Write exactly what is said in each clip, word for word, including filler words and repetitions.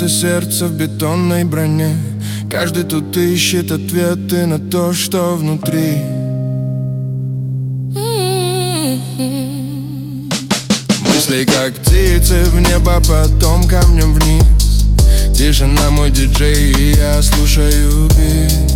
это сердце в бетонной броне. Каждый тут ищет ответы на то, что внутри. Мысли как птицы в небо, потом камнем вниз. Тишина мой диджей, и я слушаю бит.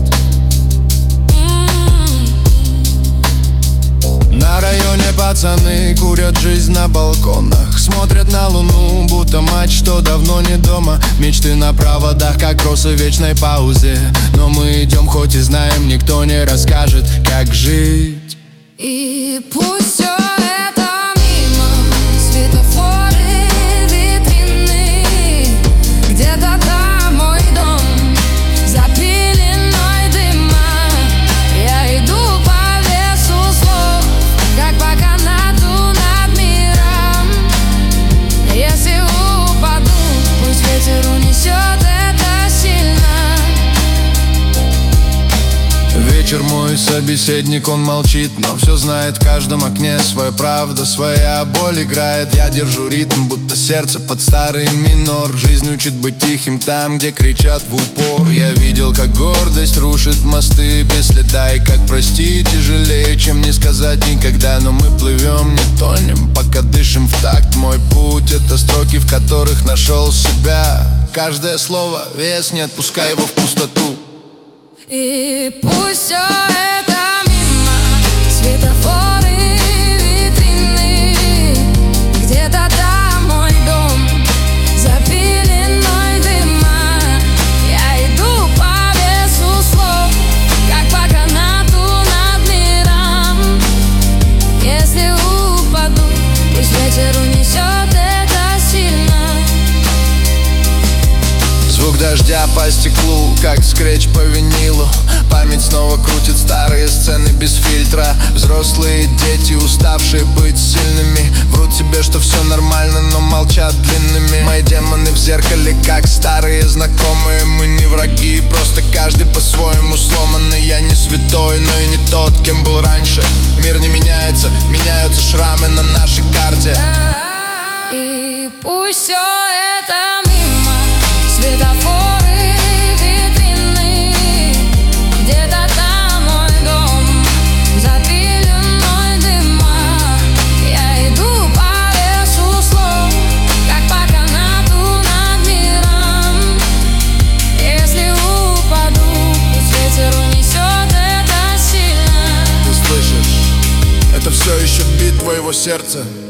На районе пацаны курят жизнь на балконах, смотрят на луну, будто мать, что давно не дома. Мечты на проводах, как росы в вечной паузе. Но мы идем, хоть и знаем, никто не расскажет, как жить. И пусть все это мимо, светофоры, витрины, где-то там мой дом, за пеленой дыма. Я иду по лесу слов, как по канату над миром. Если упаду, пусть ветер унесет это сильно. Вечер мой собеседник, он молчит, но все знает в каждом окне. Своя правда, своя боль играет. Я держу ритм, будто сердце под старый минор. Жизнь учит быть тихим там, где кричат в упор. Я видел, как гордость рушит мосты без следа, и как простить тяжелее, чем не сказать никогда. Но мы плывем, не тонем, пока дышим в такт. Мой путь — это строки, в которых нашел себя. Каждое слово — вес, не отпускай его в пустоту. И пусть все это мимо, светофоры, витрины, где-то там мой дом, за пеленой дыма. Я иду по лесу слов, как по канату над миром. Если упаду, пусть ветер унесет это сильно. Звук дождя по стеклу, как скретч по винилу. Память снова крутит старые сцены без фильтра. Взрослые дети, уставшие быть сильными, врут себе, что все нормально, но молчат длинными. Мои демоны в зеркале, как старые знакомые. Мы не враги, просто каждый по-своему сломанный. Я не святой, но и не тот, кем был раньше. Мир не меняется, меняются шрамы на нашей карте. И пусть все это мимо, светофоры, витрины, где-то там мой дом, за пеленой дыма. Я иду по лесу слов, как по канату над миром. Если упаду, пусть ветер унесет это сильно. Ты слышишь? Это все еще бит твоего сердца.